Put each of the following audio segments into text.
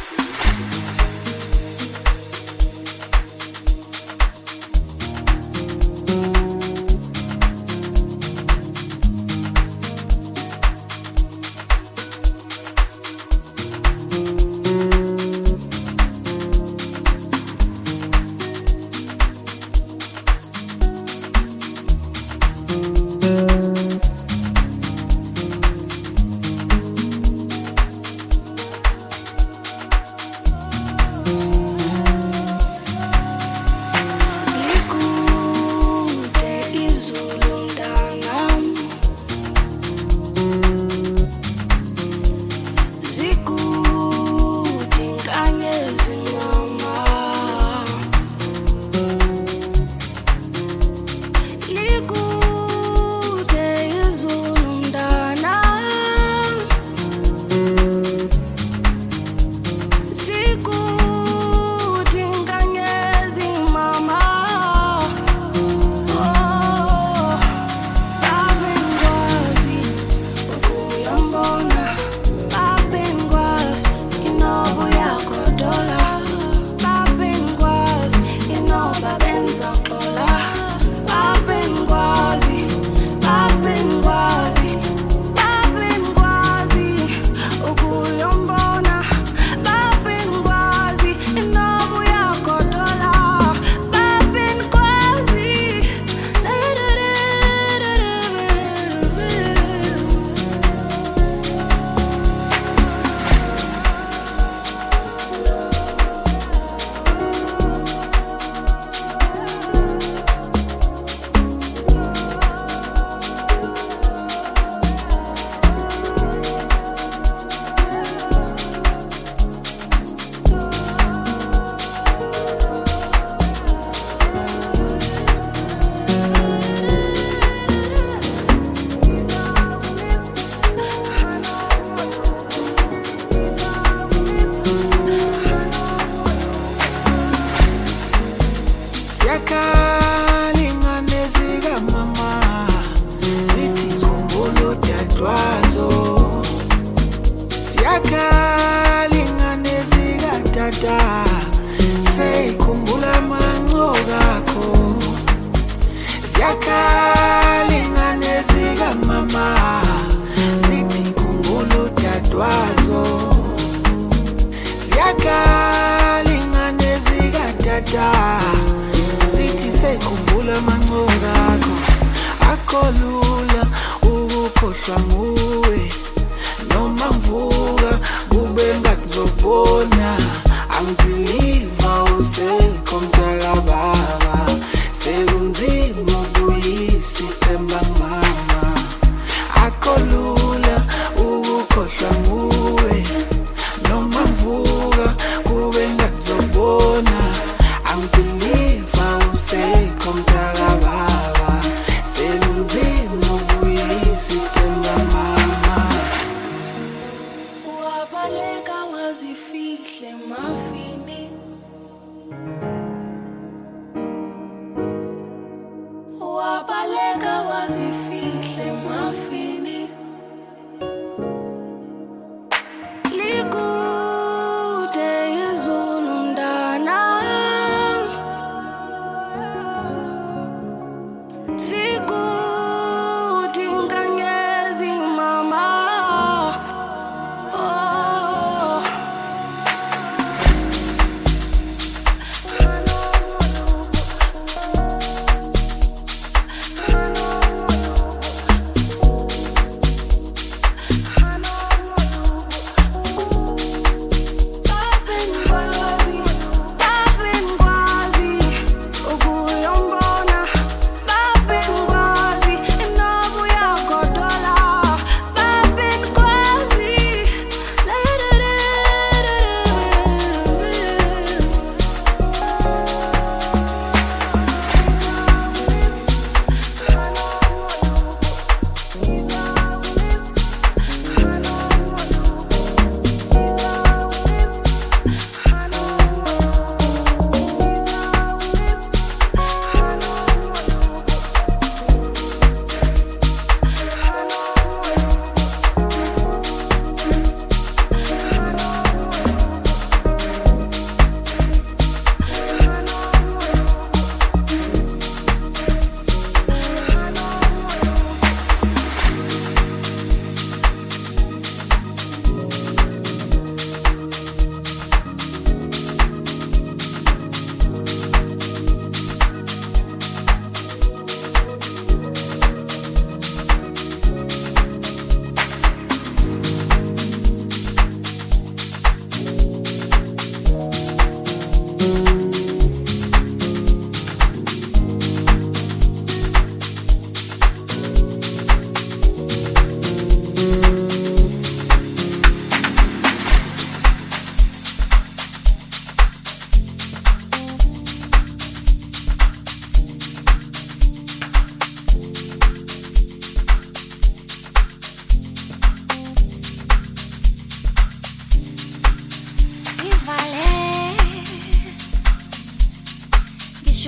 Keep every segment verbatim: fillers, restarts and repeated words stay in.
Oh,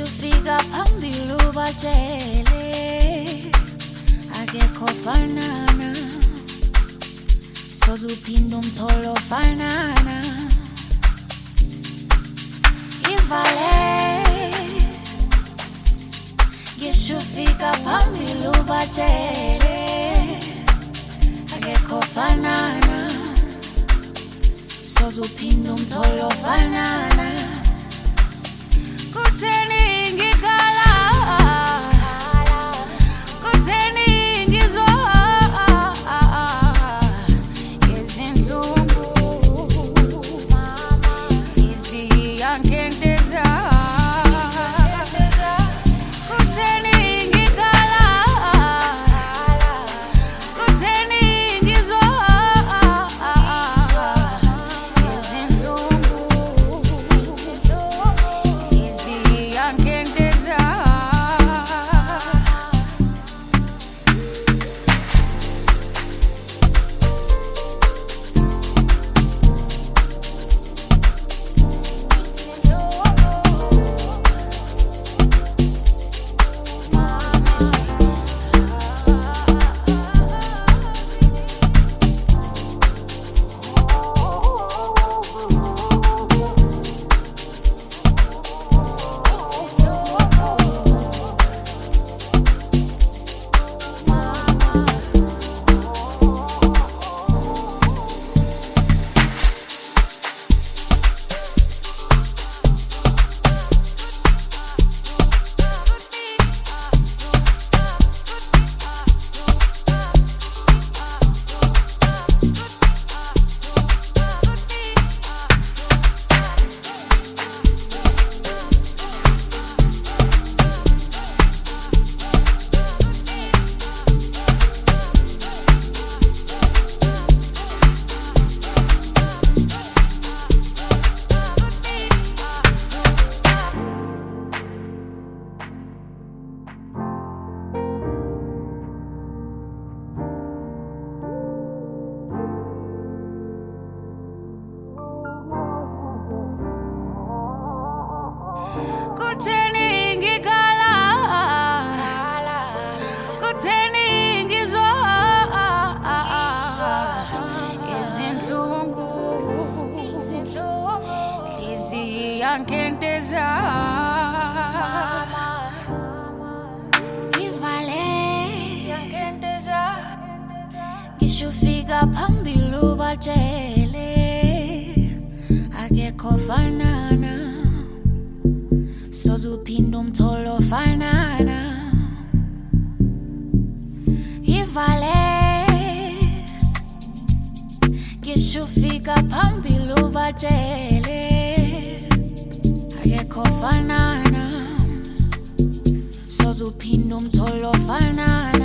Ngishufika phambili ubatshele akekho fanana, soze uphinde umtholo fanana. Ivale ngishufika phambili ubatshele akekho fanana, soze uphinde umtholo fanana. Kutheni ngikhala, kutheni ngizoa izinhlungu iziyangenteza. Kutheni ngikhala, kutheni ngizoa izinhlungu iziyangenteza. Kutheni ngikhala, kutheni ngizoa izinhlungu iziyangenteza. Ivale ngishufika phambili ubatshele akekho fanana, soze uphinde umtholo fanana. Ivale ngishufika phambili ubatshele akekho fanana, soze uphinde umtholo fanana.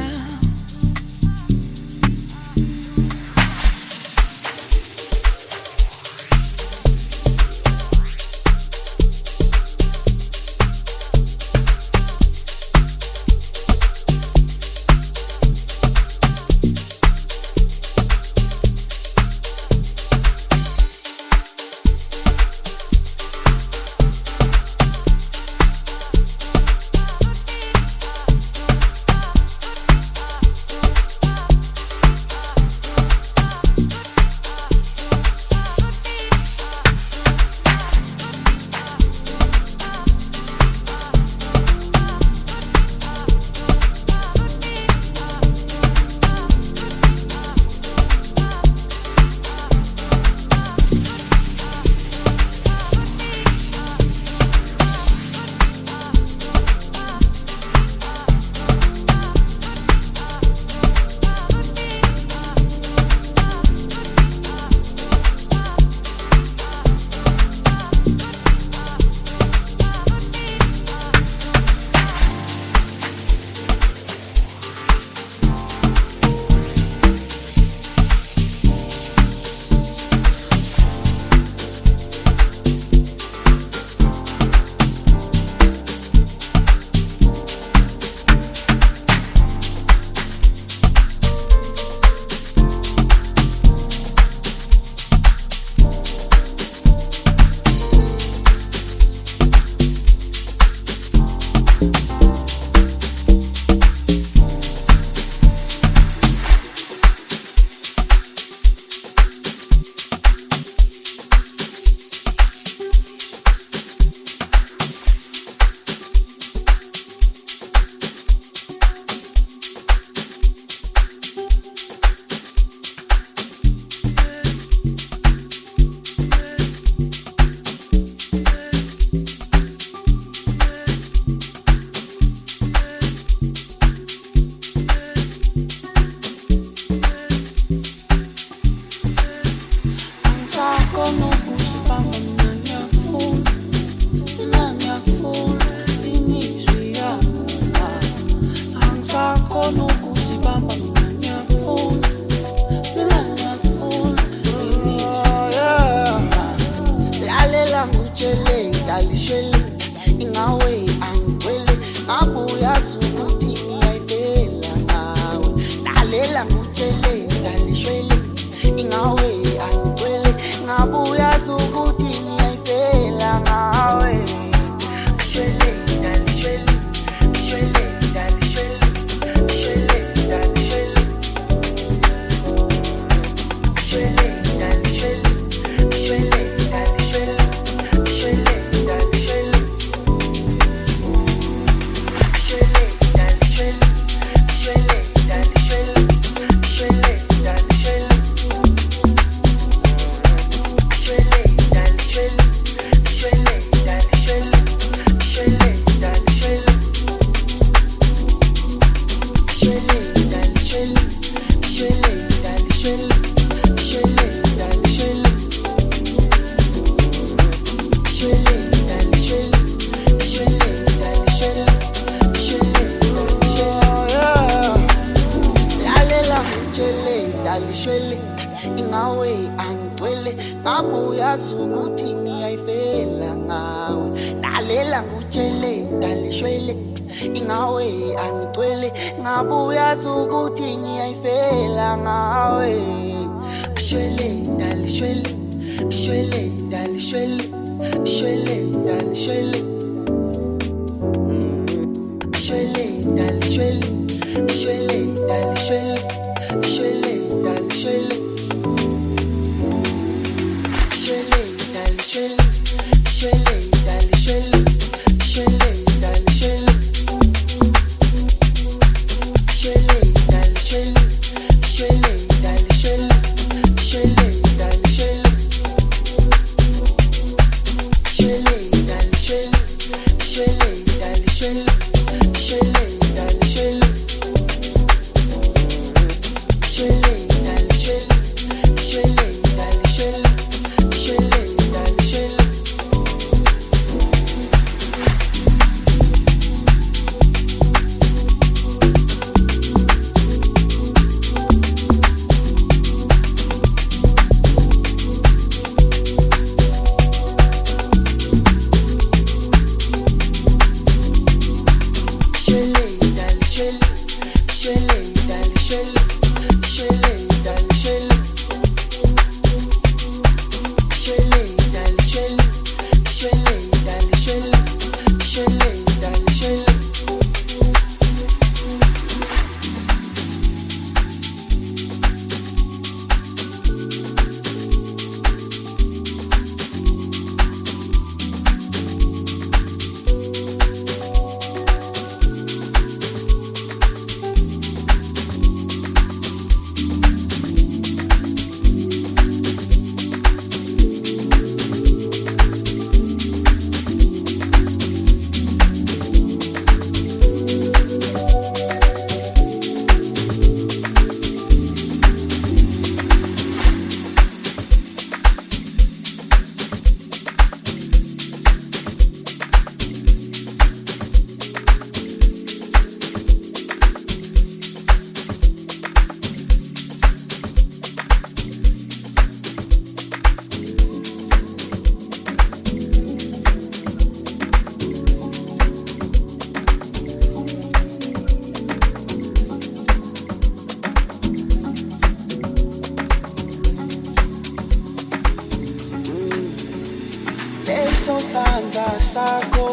sandla sakho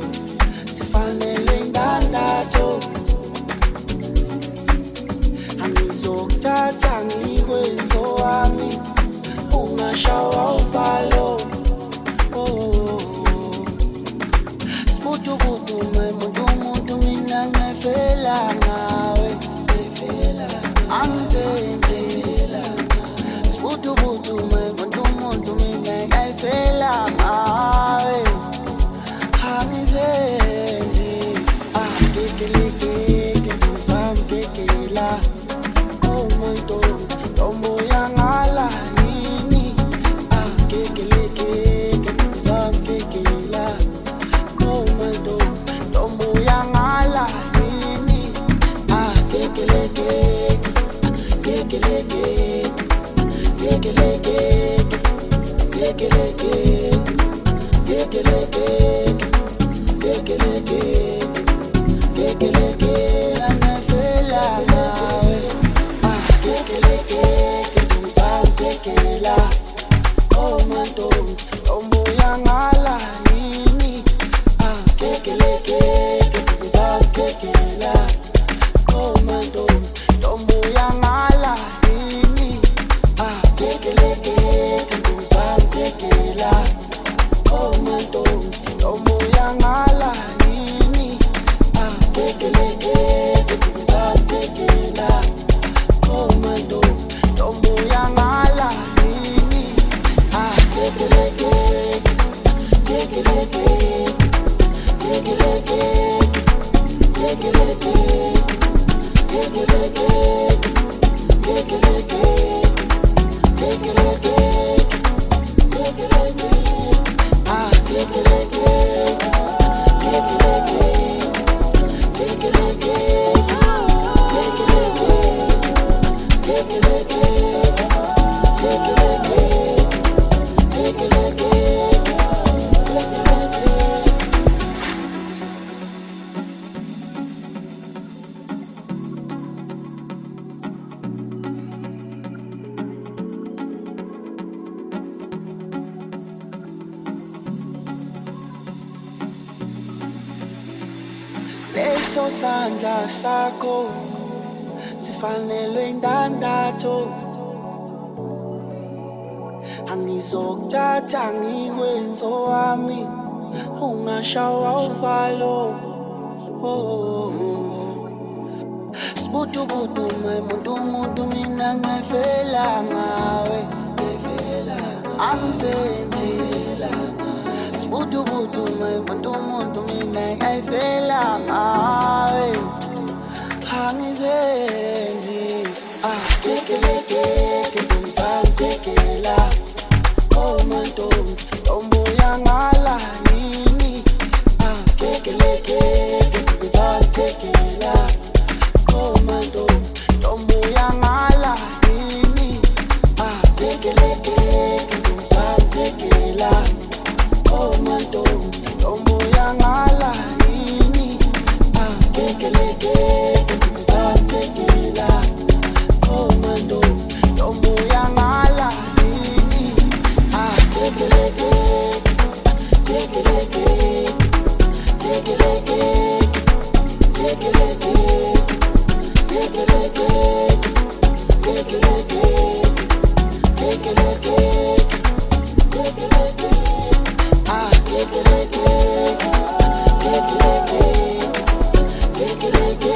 sifanele indandatho angizokuthatha ngikwenzo wami ungashawa uvalo oh sibutu butu muntu muntu mina ngefela ngawe ngefela angizenzela sibutu butu muntu muntu mina ngefela ngawe leso sandla sakho sifanelwe indandatho angizokuthatha ngikwenze wami ungashawa uvalo oh sibutu butu muntu muntu mina ngifela ngawe ngifela angizenzela sibutu butu muntu muntu mina ngifela ngawe angizenzi ah kekeleke kekumsang kekela oh manto tombo yangala nini ah kekeleke kekumsang kekela oh manto tombo yangala nini ah kekeleke kekumsang kekela oh manto tombo yangala nini ah kekeleke kekumsang kekela oh manto tombo yangala nini ah kekeleke kekeleke kekeleke kekeleke kekeleke kekeleke kekeleke kekeleke ah kekeleke kekeleke kekeleke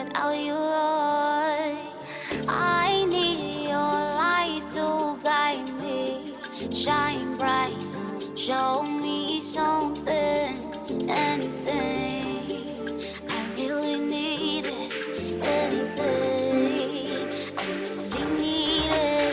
Now you are. I need your light to guide me. Shine bright, show me something, anything. I really need it, anything. I really need it.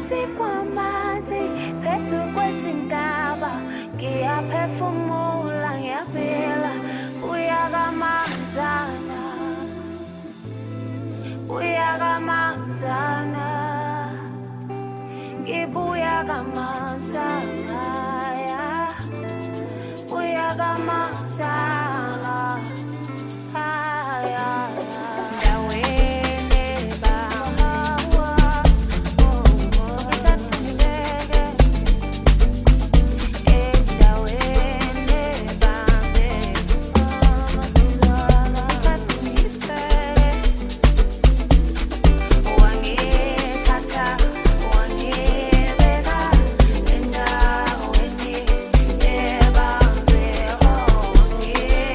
ngaphansi kwamanzi phezu kwezintaba ngiyaphefumula ngiyaphila uyakamanzana uyakamanzana ngibuya kamanzana uyakamanzana Yeah.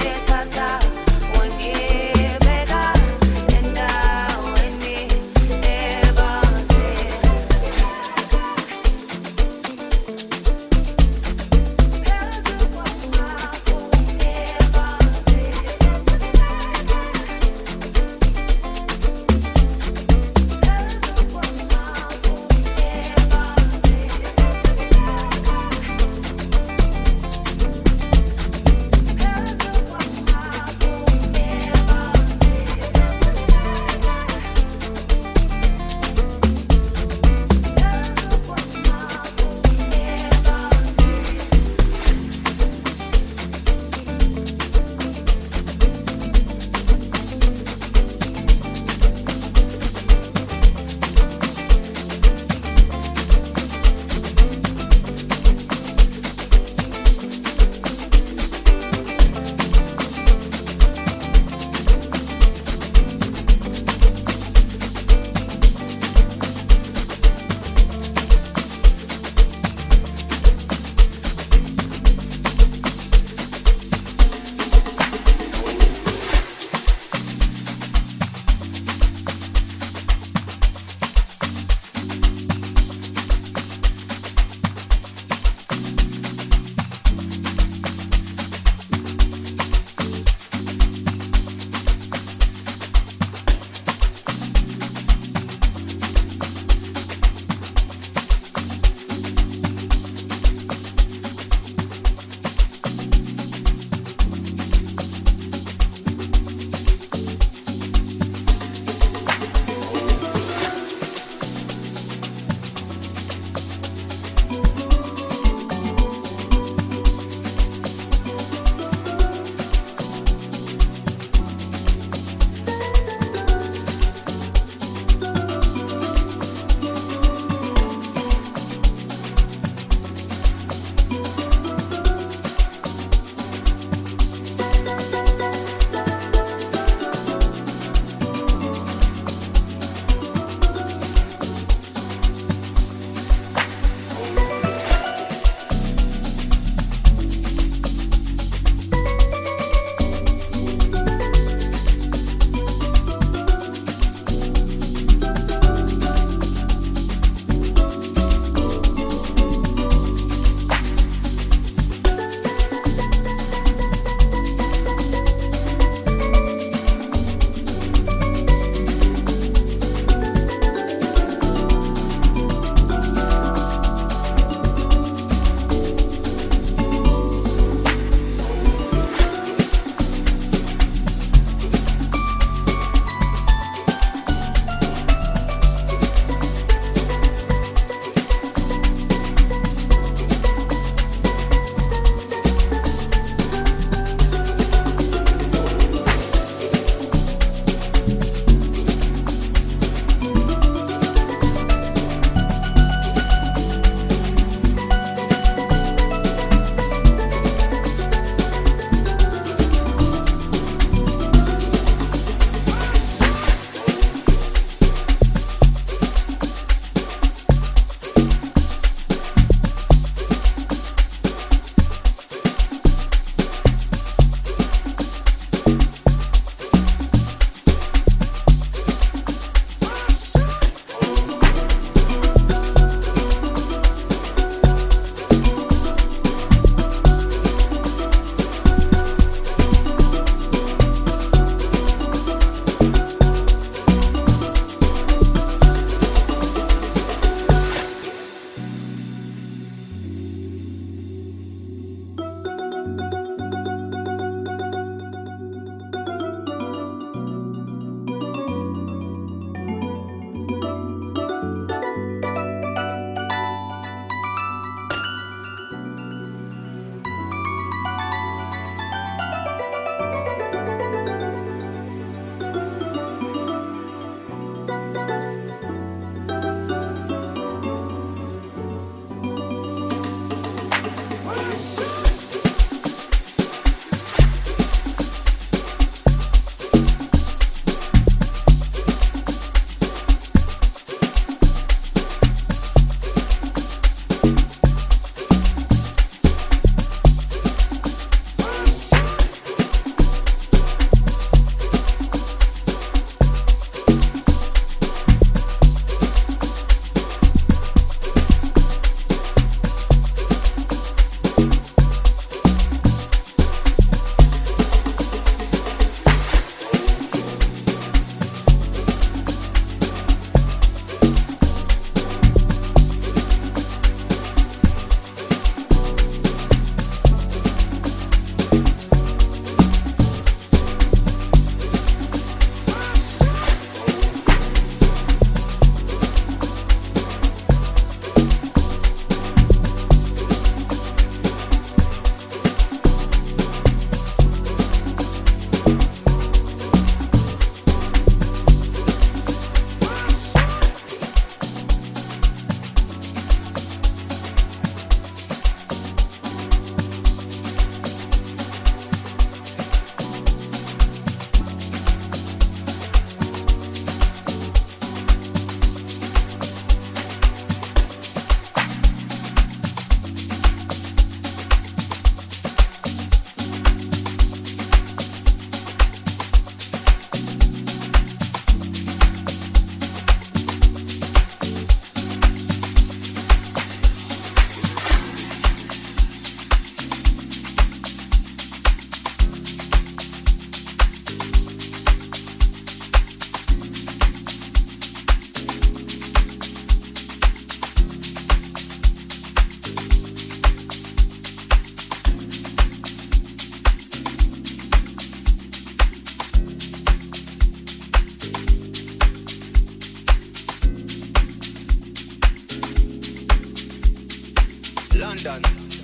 London.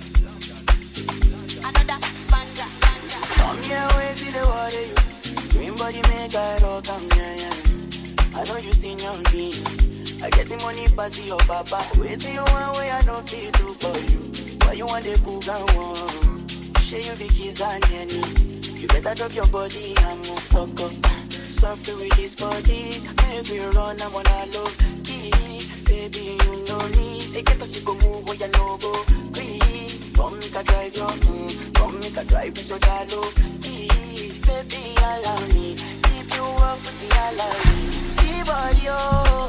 Another banga, banga. Come here, wait till the water you. Green body make I rock, I'm yeah, yeah. I know you seen your me. I get the money pass your papa. Wait till you one way I don't feel do for you. Why you want the booga one? Share you be kiss and any. You better drop your body and move suck up. Softly with this body. Make we run, I'm on a low key. Baby, you know me. They get us to go move where you know go. Come make a drive your, mm, come make a drive with your jalo. Baby, allow me. Keep you up for the allow me. See body, oh.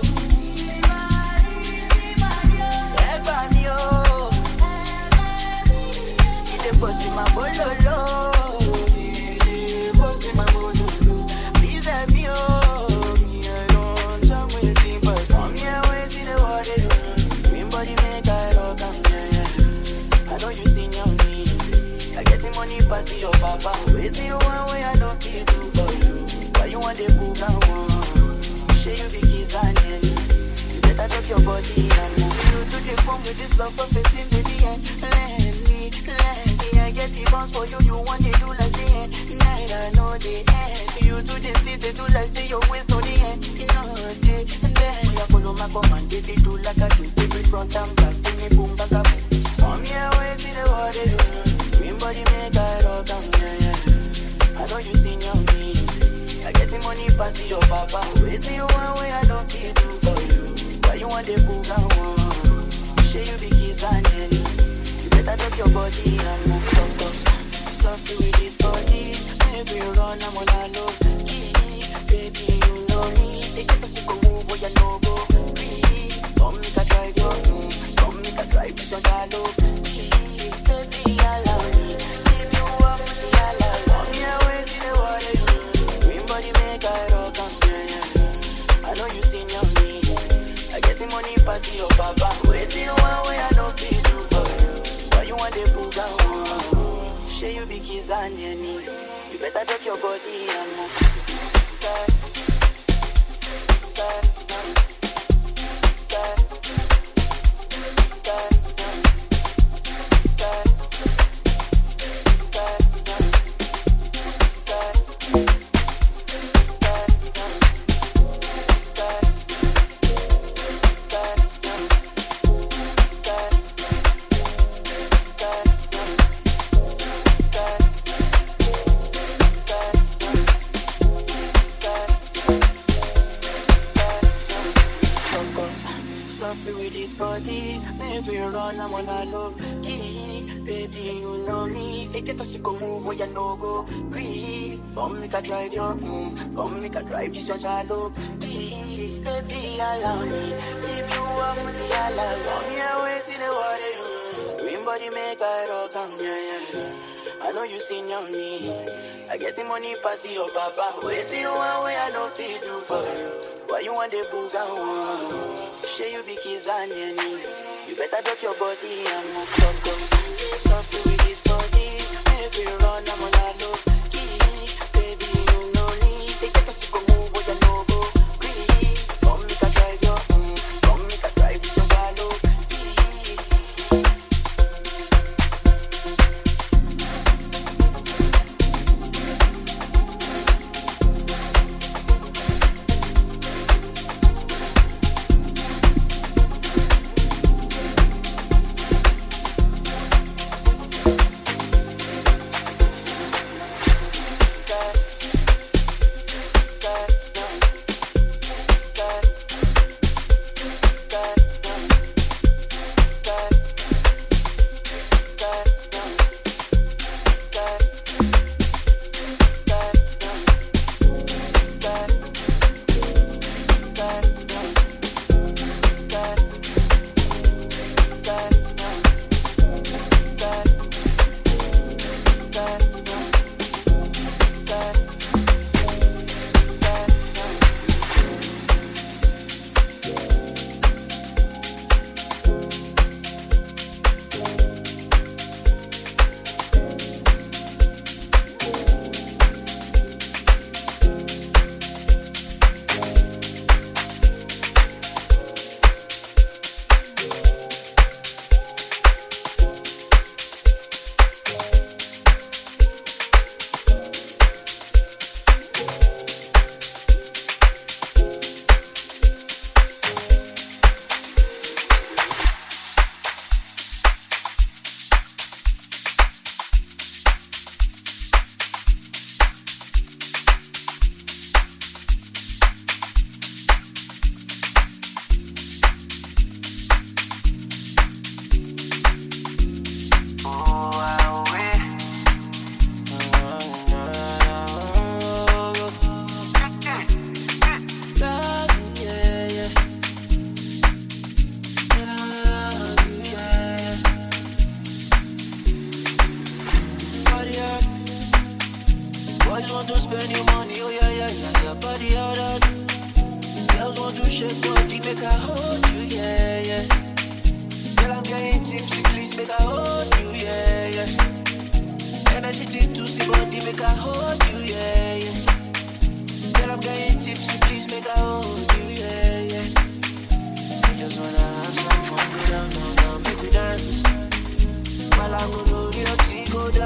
Bossy my bololo, bossy my bololo. Please help me, oh, me alone. Jam with the bus. Come here, wait till the water. Green body make I rock, I'm yeah. I know you seen your me. I get the money pass your papa. Wait till you one way I don't feel do for you. Why you want the book and one? Share you be kiss and any. You better drop your body and move. You to the phone with this love for fifteen, baby, and let me, let me. I get the bounce for you, you want it do like the end. Night I know the end. You do this, they do like say your waist on the end. You know the and then you follow my command, they do like I do. Baby front and back, bring me boom back up. Come here, wait till the water do. Green body make I rock, I'm yeah, yeah. I know you seen your me. I get the money pass your papa. Wait till you one way I don't feel do for you. Why you want the book and one? Share you be kiss and any. Better drop your body and move up, up. Softly with this body. Make we run, I'm on a low key. Baby, you know me. They get us to go move where you know go. Please, come make a drive your, mm, come make a drive with your jalo. Please, baby, allow me. Keep you up with the allow. Come here, wait till the water you. Green body make I rock, I'm yeah, yeah. I know you seen your me. I get the money pass your papa. Wait till you one way I don't feel do for you. You want the booga one? Share you be kiss and any. You better drop your body and move. God, God, God, God, God, God, I'm on a low key, baby, you know me. They get us to go move where you know go. Breathe, come make a drive your, mm, come make a drive this your jalo. Please, baby, allow me. Keep you up with the allow. Come here, wait till the water you. Green body make a rock, I'm yeah, yeah. I know you seen your me. I get the money pass your papa. Wait till you one way I don't feel do for you. Why you want the book and one? Share you be kiss and any. You better drop your body and move up, up. Softly with this body. Make we run, I'm on a low key. Baby, you know me. They get us to go move where you know go. Breathe, come make a drive your, mm, come make a drive with your jalo.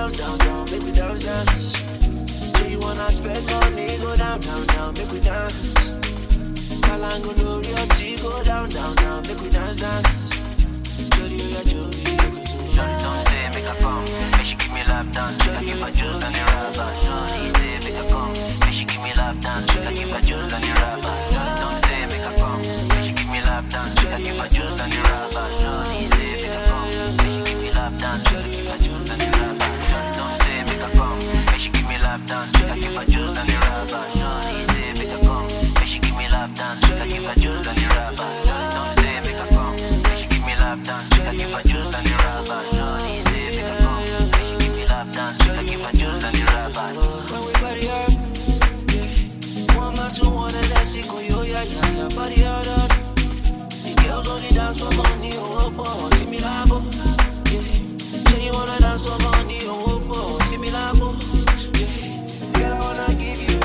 down, down, down, make we dance, dance. Do you wanna spend money? Go down, down, down, make we dance. Kalango no real tea, go down, down, down, make we dance, dance. Jody, oh yeah, Jody, Johnny don't say make her come, make she give me lap dance. I give her juice and the rubber. Johnny say make her come, make she give me lap dance. I give her juice and the rubber. Johnny don't say make her come, make she give me lap dance. I give her juice and the rubber. Johnny say make her come, make she give me lap dance. I give her juice and the rubber. Johnny don't say make her come, make she give me lap dance. I give her juice and the rubber. Johnny say make her come, make she give me lap dance. I give her juice and the rubber. Johnny don't say make her come, make she give me lap dance. I give her juice and the rubber. Johnny say make her come, make she give me lap dance. I give her juice and the rubber. when we body up, yeah. One man to one and let's go, yo, yeah, yeah, yeah, body out up. The girls only dance for money, oh, oh, oh, see me labo, yeah. Say you wanna dance for money, oh, oh, oh, see me labo, yeah. Girl, I wanna give you.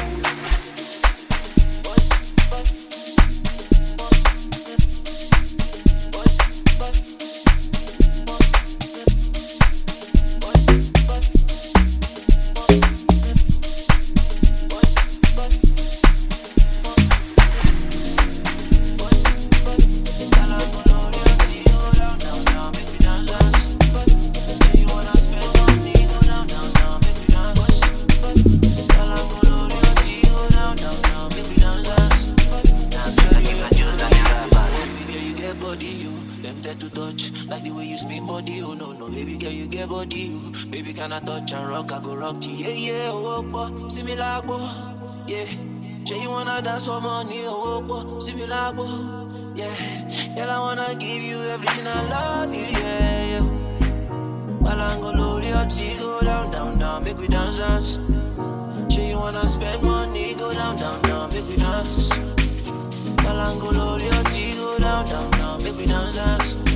Like the way you spin body, oh no, no, baby girl, you get body, oh. Baby, can I touch and rock? I go rock to you, yeah, yeah, oh, oh, see me like, oh, yeah. Say you wanna dance for money, oh, oh, see me like, oh, yeah. Girl, I wanna give you everything, I love you, yeah, yeah. While I'm gonna load your tea, go down, down, down, make we dance, dance. Say you wanna spend money, go down, down, down, make we dance. While I'm gonna load your tea, go down, down, down, make we dance, dance.